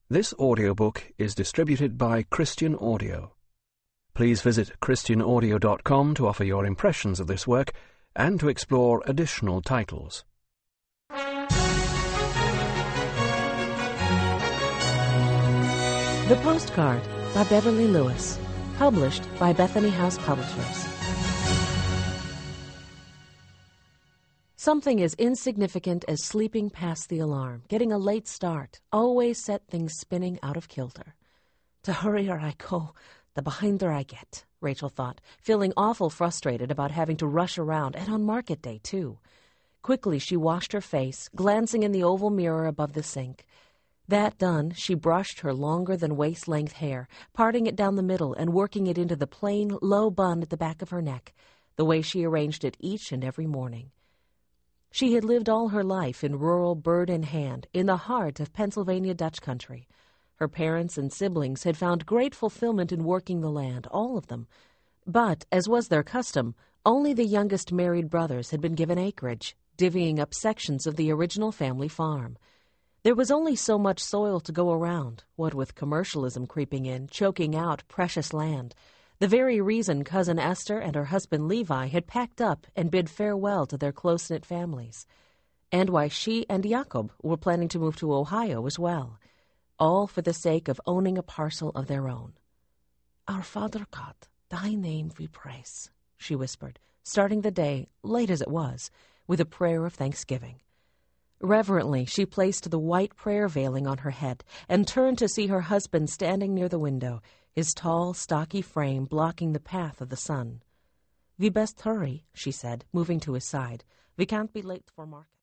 This audiobook is distributed by Christian Audio. Please visit christianaudio.com to offer your impressions of this work and to explore additional titles. The Postcard by Beverly Lewis, published by Bethany House Publishers. Something as insignificant as sleeping past the alarm, getting a late start, always set things spinning out of kilter. The hurrier I go, the behinder I get, Rachel thought, feeling awful frustrated about having to rush around, and on market day, too. Quickly she washed her face, glancing in the oval mirror above the sink. That done, she brushed her longer-than-waist-length hair, parting it down the middle and working it into the plain, low bun at the back of her neck, the way she arranged it each and every morning. She had lived all her life in rural bird-in-hand, in the heart of Pennsylvania Dutch country. Her parents and siblings had found great fulfillment in working the land, all of them. But, as was their custom, only the youngest married brothers had been given acreage, divvying up sections of the original family farm. There was only so much soil to go around, what with commercialism creeping in, choking out precious land, the very reason Cousin Esther and her husband Levi had packed up and bid farewell to their close-knit families, and why she and Jacob were planning to move to Ohio as well, all for the sake of owning a parcel of their own. "Our Father God, thy name we praise," she whispered, starting the day, late as it was, with a prayer of thanksgiving. Reverently, she placed the white prayer veiling on her head and turned to see her husband standing near the window, his tall, stocky frame blocking the path of the sun. "We best hurry," she said, moving to his side. "We can't be late for market."